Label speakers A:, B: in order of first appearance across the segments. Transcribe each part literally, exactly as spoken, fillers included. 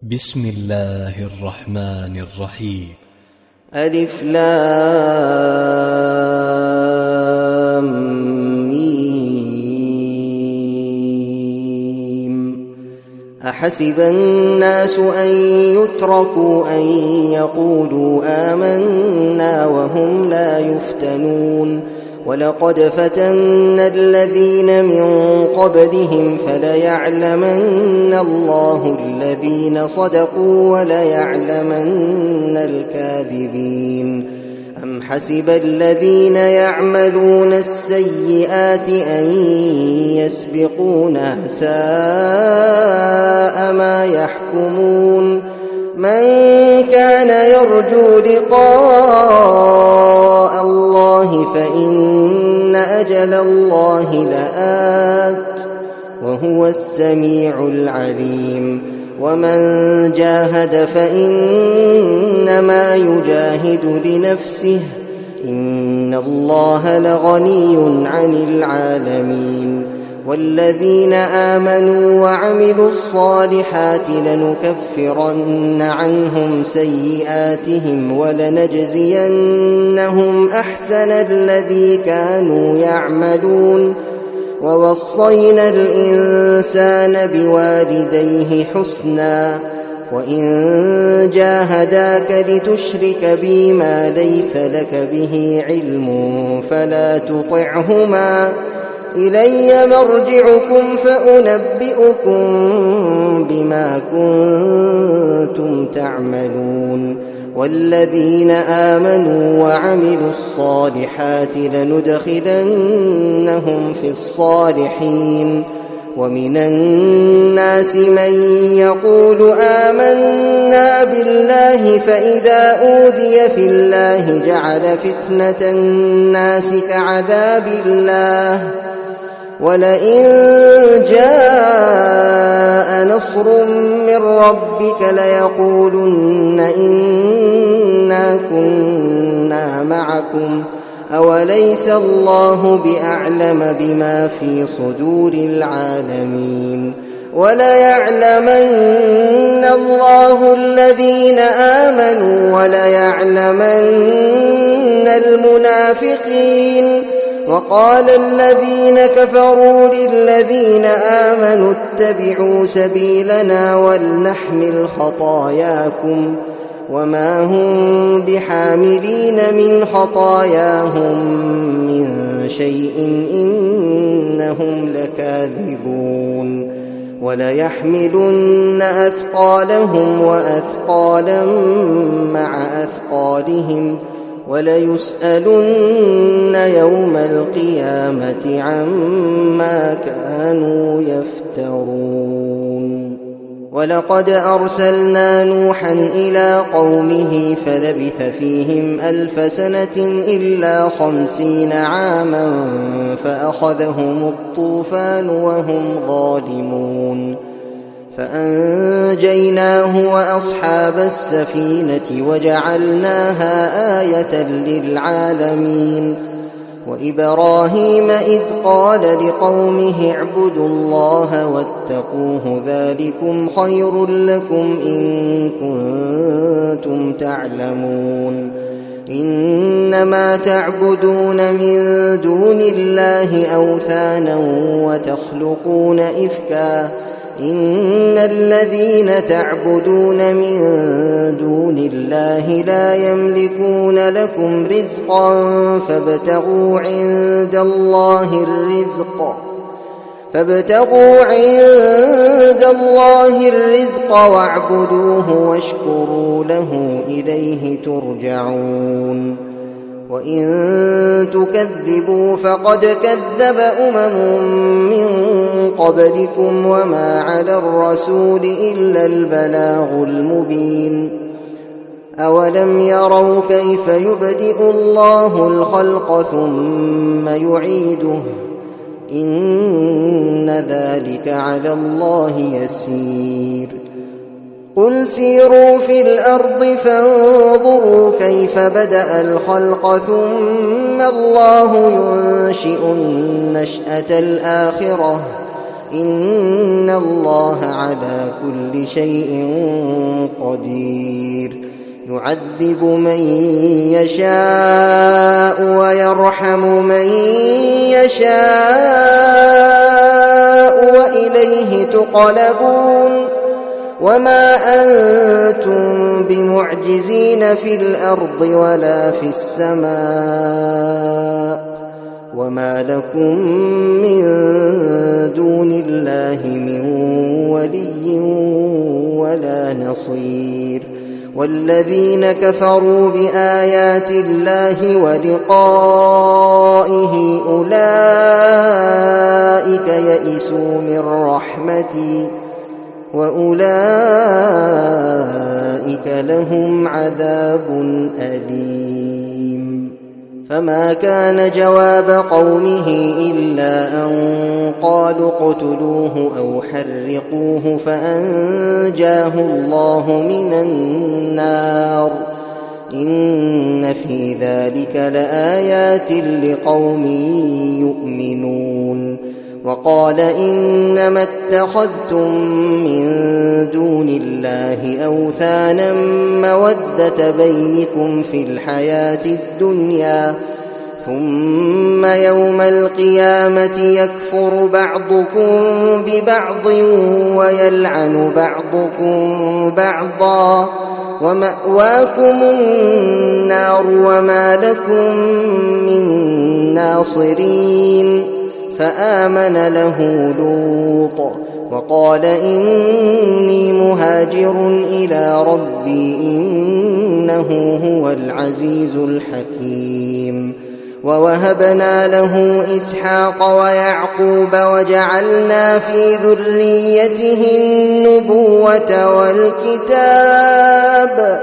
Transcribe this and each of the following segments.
A: بسم الله الرحمن الرحيم.
B: ألف لام ميم. أحسب الناس أن يتركوا أن يقولوا آمنا وهم لا يفتنون ولقد فتنا الذين من قبلهم فليعلمن الله الذين صدقوا وليعلمن الكاذبين. أم حسب الذين يعملون السيئات أن يسبقونا ساء ما يحكمون. من كان يرجو لقاء الله فإن أجل الله لآت وهو السميع العليم. ومن جاهد فإنما يجاهد لنفسه إن الله لغني عن العالمين. والذين آمنوا وعملوا الصالحات لنكفرن عنهم سيئاتهم ولنجزينهم أحسن الذي كانوا يعملون. ووصينا الإنسان بوالديه حسنا وإن جاهداك لتشرك بي ما ليس لك به علم فلا تطعهما إلي مرجعكم فأنبئكم بما كنتم تعملون. والذين آمنوا وعملوا الصالحات لندخلنهم في الصالحين. ومن الناس من يقول آمنا بالله فإذا أوذي في الله جعل فتنة الناس كعذاب الله ولئن جاء نصر من ربك ليقولن إنا كنا معكم أوليس الله بأعلم بما في صدور العالمين. وليعلمن الله الذين آمنوا وليعلمن المنافقين. وقال الذين كفروا للذين آمنوا اتبعوا سبيلنا ولنحمل خطاياكم وما هم بحاملين من خطاياهم من شيء إنهم لكاذبون. وليحملن أثقالهم وأثقالا مع أثقالهم وليسألن يوم القيامة عما كانوا يفترون. ولقد أرسلنا نوحا إلى قومه فلبث فيهم ألف سنة إلا خمسين عاما فأخذهم الطوفان وهم ظالمون. فأنجيناه وأصحاب السفينة وجعلناها آية للعالمين. وإبراهيم إذ قال لقومه اعبدوا الله واتقوه ذلكم خير لكم إن كنتم تعلمون. إنما تعبدون من دون الله أوثانا وتخلقون إفكا إن الذين تعبدون من دون الله لا يملكون لكم رزقا فابتغوا عند الله الرزق فابتغوا عند الله الرزق واعبدوه واشكروا له إليه ترجعون. وإن تكذبوا فقد كذب أمم من قبلكم وما على الرسول إلا البلاغ المبين. أولم يروا كيف يبدئ الله الخلق ثم يعيده إن ذلك على الله يسير. قل سيروا في الأرض فانظروا كيف بدأ الخلق ثم الله ينشئ النشأة الآخرة إن الله على كل شيء قدير يعذب من يشاء ويرحم من يشاء وإليه تقلبون وما أنتم بمعجزين في الأرض ولا في السماء وما لكم من دون الله من ولي ولا نصير والذين كفروا بآيات الله ولقائه أولئك يئسوا من رحمتي وأولئك لهم عذاب أليم فما كان جواب قومه إلا أن قالوا اقتلوه أو حرقوه فأنجاه الله من النار إن في ذلك لآيات لقوم يؤمنون وقال إنما اتخذتم من دون الله أوثانا مودة بينكم في الحياة الدنيا ثم يوم القيامة يكفر بعضكم ببعض ويلعن بعضكم بعضا ومأواكم النار وما لكم من ناصرين فآمن له لوط وقال إني مهاجر إلى ربي إنه هو العزيز الحكيم ووهبنا له إسحاق ويعقوب وجعلنا في ذريته النبوة والكتاب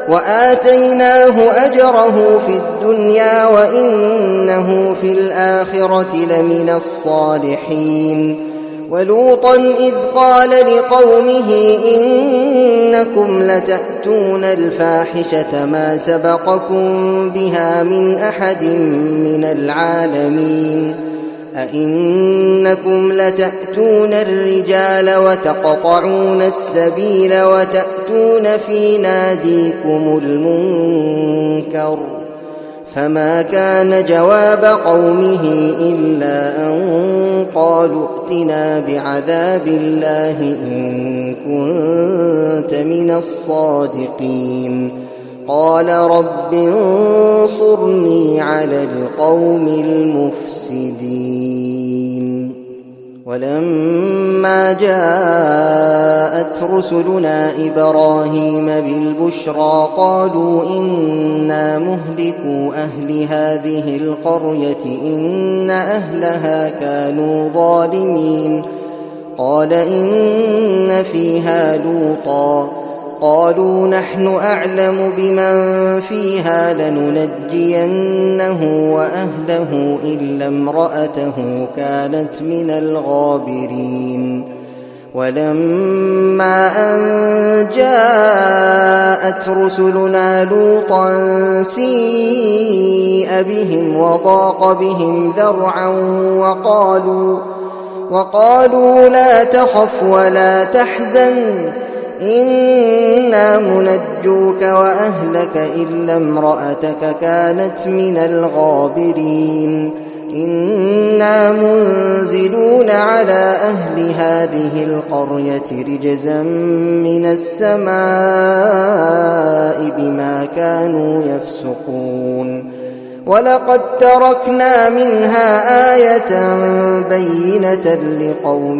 B: وآتيناه أجره في الدنيا وإنه في الآخرة لمن الصالحين ولوطا إذ قال لقومه إنكم لتأتون الفاحشة ما سبقكم بها من أحد من العالمين أئنكم لتأتون الرجال وتقطعون السبيل وتأتون في ناديكم المنكر فما كان جواب قومه إلا أن قالوا ائتنا بعذاب الله إن كنت من الصادقين قال رب انصرني على القوم المفسدين ولما جاءت رسلنا إبراهيم بالبشرى قالوا إنا مهلكو أهل هذه القرية إن أهلها كانوا ظالمين قال إن فيها لوطا قالوا نحن أعلم بمن فيها لننجينه وأهله إلا امرأته كانت من الغابرين ولما أن جاءت رسلنا لوطا سيء بهم وضاق بهم ذرعا وقالوا, وقالوا لا تخف ولا تحزن إنا منجوك وأهلك إلا امرأتك كانت من الغابرين إنا منزلون على أهل هذه القرية رجزا من السماء بما كانوا يفسقون ولقد تركنا منها آية بينة لقوم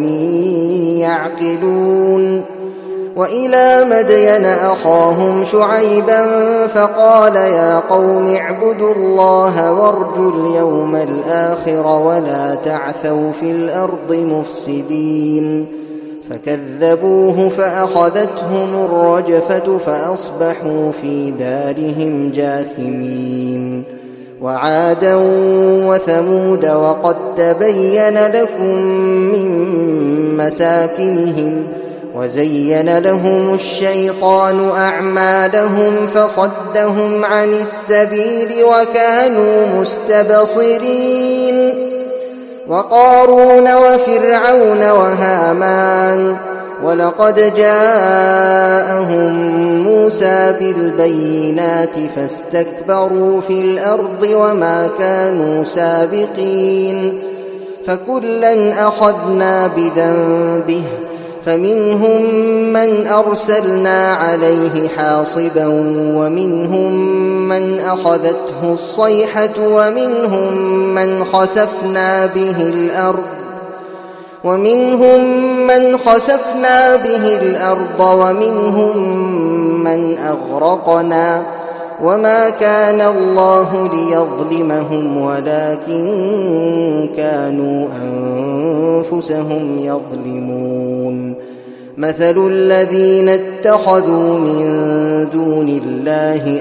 B: يعقلون وإلى مدين أخاهم شعيبا فقال يا قوم اعبدوا الله وارجوا اليوم الآخر ولا تعثوا في الأرض مفسدين فكذبوه فأخذتهم الرجفة فأصبحوا في دارهم جاثمين وعادا وثمود وقد تبين لكم من مساكنهم وزين لهم الشيطان أعمالهم فصدهم عن السبيل وكانوا مستبصرين وقارون وفرعون وهامان ولقد جاءهم موسى بالبينات فاستكبروا في الأرض وما كانوا سابقين فكلا أخذنا بذنبه فمنهم من أرسلنا عليه حاصبا ومنهم من أخذته الصيحة ومنهم من خسفنا به الأرض ومنهم من خسفنا به الأرض ومنهم من أغرقنا وما كان الله ليظلمهم ولكن كانوا أنفسهم يظلمون مثل الذين اتخذوا من دون الله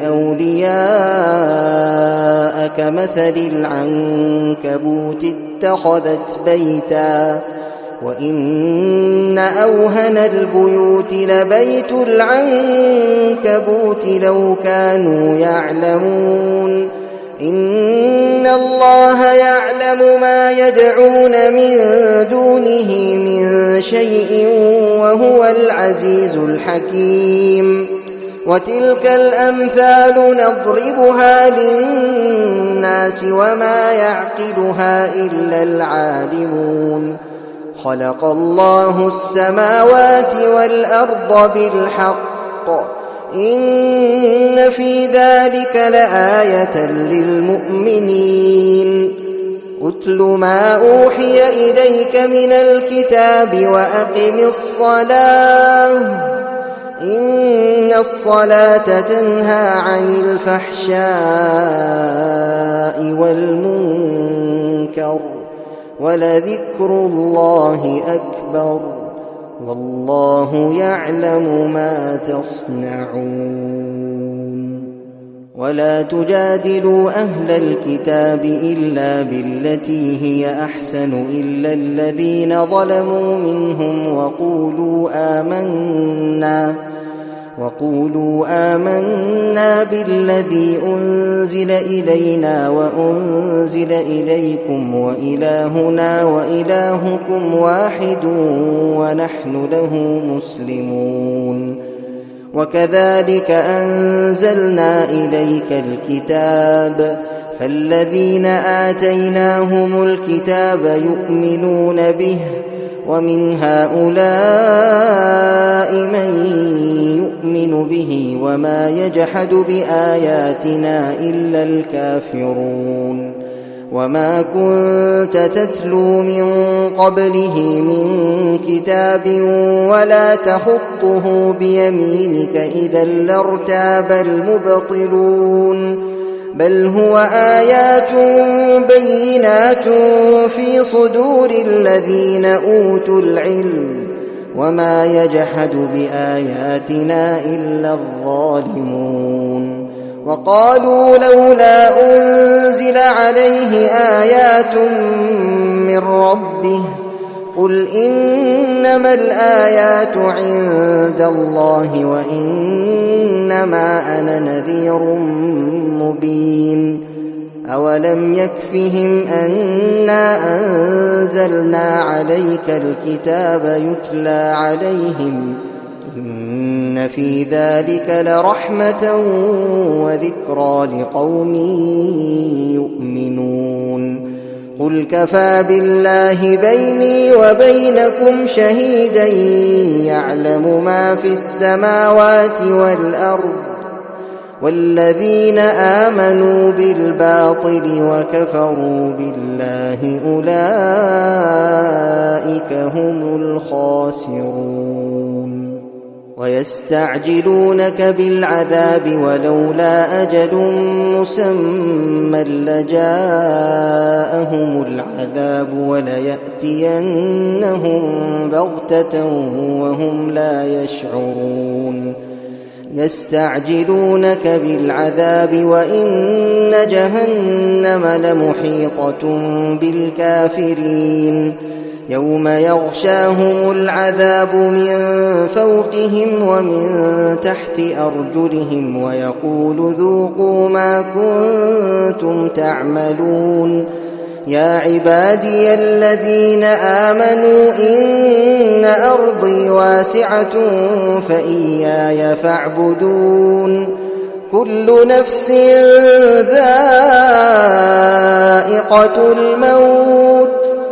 B: أولياء كمثل العنكبوت اتخذت بيتا وإن أوهن البيوت لبيت العنكبوت لو كانوا يعلمون إن الله يعلم ما يدعون من دونه من شيء وهو العزيز الحكيم وتلك الأمثال نضربها للناس وما يعقلها إلا العالمون خلق الله السماوات والأرض بالحق إن في ذلك لآية للمؤمنين أتل ما أوحي إليك من الكتاب وأقم الصلاة إن الصلاة تنهى عن الفحشاء والمنكر ولذكر الله أكبر والله يعلم ما تصنعون ولا تجادلوا أهل الكتاب إلا بالتي هي أحسن إلا الذين ظلموا منهم وقولوا آمنا وقولوا آمنا بالذي أنزل إلينا وأنزل إليكم وإلهنا وإلهكم واحد ونحن له مسلمون وكذلك أنزلنا إليك الكتاب فالذين آتيناهم الكتاب يؤمنون به ومن هؤلاء من يؤمن به وما يجحد بآياتنا إلا الكافرون وما كنت تتلو من قبله من كتاب ولا تخطه بيمينك إذا لارتاب المبطلون بل هو آيات بينات في صدور الذين أوتوا العلم وما يجحد بآياتنا إلا الظالمون وقالوا لولا أنزل عليه آيات من ربه قل إنما الآيات عند الله وإنما أنا نذير مبين أولم يكفهم أنا أنزلنا عليك الكتاب يتلى عليهم إن في ذلك لرحمة وذكرى لقوم يؤمنون قل كفى بالله بيني وبينكم شهيدا يعلم ما في السماوات والأرض والذين آمنوا بالباطل وكفروا بالله أولئك هم الخاسرون ويستعجلونك بالعذاب ولولا أجل مسمى لجاءهم العذاب وليأتينهم بغتة وهم لا يشعرون يستعجلونك بالعذاب وإن جهنم لمحيطة بالكافرين يوم يغشاهم العذاب من فوقهم ومن تحت أرجلهم ويقول ذوقوا ما كنتم تعملون يا عبادي الذين آمنوا إن أرضي واسعة فإياي فاعبدون كل نفس ذائقة الموت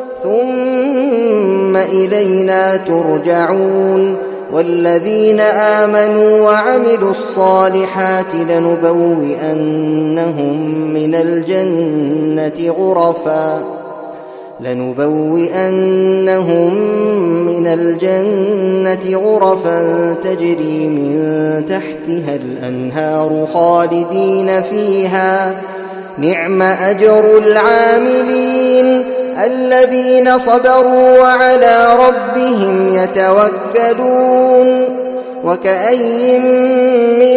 B: ثم إلينا ترجعون والذين آمنوا وعملوا الصالحات لنبوئنهم من الجنة غرفا لنبوئنهم من الجنة غرفا تجري من تحتها الأنهار خالدين فيها نعم أجر العاملين الذين صبروا وعلى ربهم يتوكلون وكأي من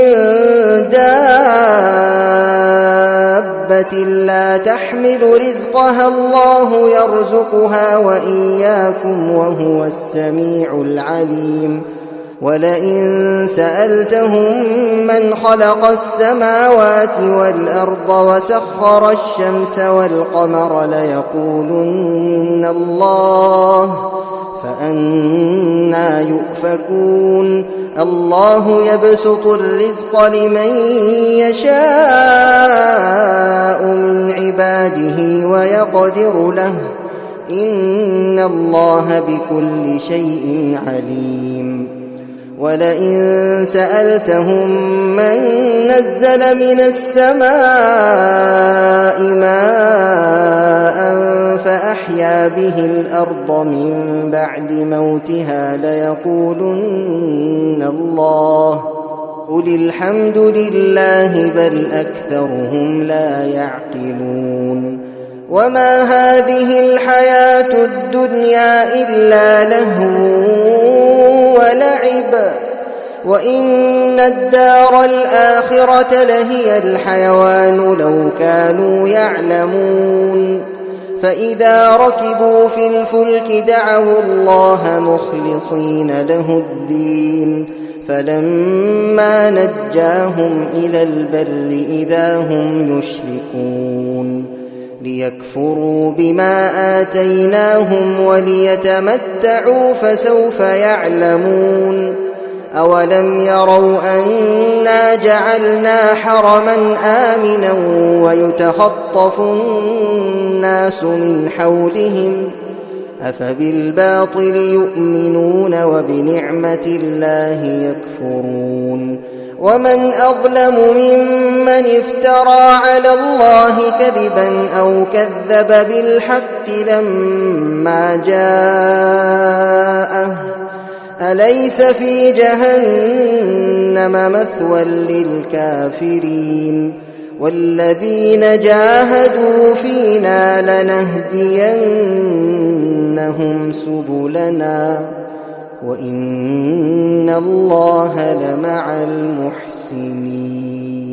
B: دابة لا تحمل رزقها الله يرزقها وإياكم وهو السميع العليم ولئن سألتهم من خلق السماوات والأرض وسخر الشمس والقمر ليقولن الله فأنى يؤفكون الله يبسط الرزق لمن يشاء من عباده ويقدر له إن الله بكل شيء عليم ولئن سألتهم من نزل من السماء ماء فأحيا به الأرض من بعد موتها ليقولن الله قل الحمد لله بل أكثرهم لا يعقلون وما هذه الحياة الدنيا إلا لهو ولعب وإن الدار الآخرة لهي الحيوان لو كانوا يعلمون فإذا ركبوا في الفلك دعوا الله مخلصين له الدين فلما نجاهم إلى البر إذا هم يشركون ليكفروا بما آتيناهم وليتمتعوا فسوف يعلمون أولم يروا أنا جعلنا حرما آمنا ويتخطف الناس من حولهم أفبالباطل يؤمنون وبنعمة الله يكفرون ومن أظلم ممن افترى على الله كذبا أو كذب بالحق لما جاءه أليس في جهنم مثوى للكافرين والذين جاهدوا فينا لنهدينهم سبلنا وإن الله لمع المحسنين